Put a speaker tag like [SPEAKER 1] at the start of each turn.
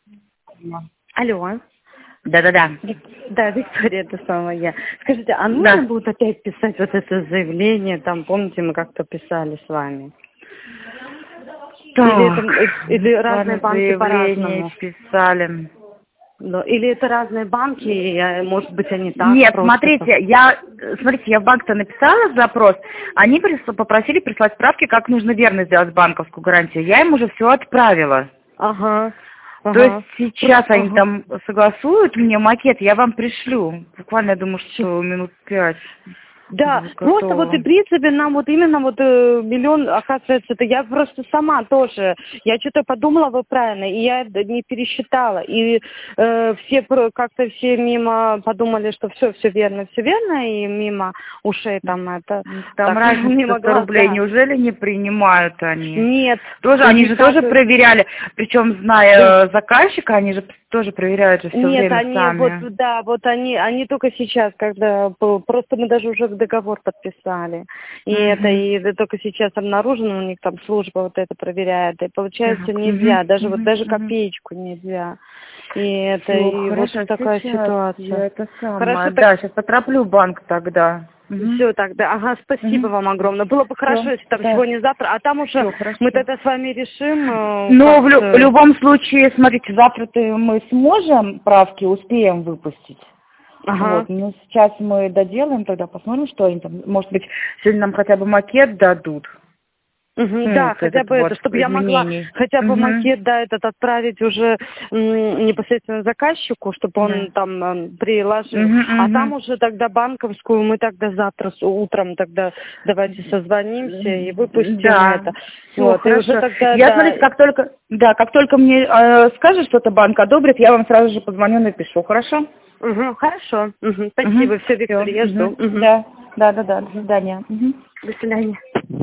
[SPEAKER 1] Алло.
[SPEAKER 2] Да-да-да.
[SPEAKER 1] Да, Виктория, это самая я. Скажите, а нужно
[SPEAKER 2] Да.
[SPEAKER 1] будет опять писать вот это заявление, там, помните, мы как-то писали с вами?
[SPEAKER 2] Так,
[SPEAKER 1] Или разные
[SPEAKER 2] ладно,
[SPEAKER 1] банки
[SPEAKER 2] заявление
[SPEAKER 1] по-разному?
[SPEAKER 2] писали.
[SPEAKER 1] Или это разные банки, и, может быть, они так
[SPEAKER 2] Нет,
[SPEAKER 1] просто.
[SPEAKER 2] смотрите, я в банк-то написала запрос, они попросили прислать справки, как нужно верно сделать банковскую гарантию. Я им уже все отправила.
[SPEAKER 1] Ага.
[SPEAKER 2] То есть
[SPEAKER 1] Ага.
[SPEAKER 2] сейчас они
[SPEAKER 1] Ага.
[SPEAKER 2] там согласуют мне макет, я вам пришлю. Буквально, я думаю, что минут 5
[SPEAKER 1] Да,
[SPEAKER 2] будет
[SPEAKER 1] просто вот и
[SPEAKER 2] готово.
[SPEAKER 1] в принципе нам вот именно вот миллион, оказывается, это я просто сама тоже, я что-то подумала, вы правильно, и я не пересчитала, и как-то все мимо подумали, что все верно, и мимо ушей там это,
[SPEAKER 2] Там
[SPEAKER 1] так,
[SPEAKER 2] разница
[SPEAKER 1] мимо
[SPEAKER 2] 100
[SPEAKER 1] глаз,
[SPEAKER 2] рублей,
[SPEAKER 1] да.
[SPEAKER 2] неужели не принимают они?
[SPEAKER 1] Нет,
[SPEAKER 2] Тоже, они же
[SPEAKER 1] никак,
[SPEAKER 2] тоже проверяли, причем
[SPEAKER 1] да.
[SPEAKER 2] зная заказчика, они же тоже проверяют же все
[SPEAKER 1] Нет,
[SPEAKER 2] время
[SPEAKER 1] они вот,
[SPEAKER 2] сами.
[SPEAKER 1] да, вот они только сейчас, когда просто мы даже уже договор подписали. И только сейчас обнаружено, у них там служба вот это проверяет. И получается
[SPEAKER 2] Так,
[SPEAKER 1] нельзя, даже копеечку нельзя.
[SPEAKER 2] Все,
[SPEAKER 1] И вот
[SPEAKER 2] хорошо,
[SPEAKER 1] такая
[SPEAKER 2] сейчас
[SPEAKER 1] ситуация.
[SPEAKER 2] я это
[SPEAKER 1] Хорошо,
[SPEAKER 2] самое,
[SPEAKER 1] так
[SPEAKER 2] да, сейчас потороплю банк тогда.
[SPEAKER 1] все тогда. Ага, спасибо вам огромное. Было бы хорошо,
[SPEAKER 2] Все,
[SPEAKER 1] если там
[SPEAKER 2] да,
[SPEAKER 1] сегодня-завтра, а там уже
[SPEAKER 2] все, хорошо.
[SPEAKER 1] мы тогда с вами решим,
[SPEAKER 2] Но
[SPEAKER 1] как
[SPEAKER 2] в любом случае, смотрите, завтра-то мы сможем правки, успеем выпустить.
[SPEAKER 1] Ага.
[SPEAKER 2] Вот, ну сейчас мы доделаем, тогда посмотрим, что они там, может быть, сегодня нам хотя бы макет дадут.
[SPEAKER 1] Мгм,
[SPEAKER 2] Ну,
[SPEAKER 1] да,
[SPEAKER 2] вот
[SPEAKER 1] хотя
[SPEAKER 2] этот
[SPEAKER 1] бы это,
[SPEAKER 2] вот
[SPEAKER 1] чтобы я могла
[SPEAKER 2] изменений.
[SPEAKER 1] хотя бы макет, да, этот отправить уже непосредственно заказчику, чтобы он
[SPEAKER 2] Да.
[SPEAKER 1] там приложил. А там уже тогда банковскую мы тогда завтра утром тогда давайте созвонимся и выпустим
[SPEAKER 2] Да,
[SPEAKER 1] это.
[SPEAKER 2] все
[SPEAKER 1] Вот, и уже
[SPEAKER 2] хорошо.
[SPEAKER 1] тогда,
[SPEAKER 2] Я,
[SPEAKER 1] да.
[SPEAKER 2] смотрите, как только мне скажет, что-то банк одобрит, я вам сразу же позвоню, напишу, хорошо?
[SPEAKER 1] Угу, хорошо. Угу, спасибо, все,
[SPEAKER 2] Все.
[SPEAKER 1] Виктория, я жду. Угу.
[SPEAKER 2] Да, до свидания.
[SPEAKER 1] До свидания.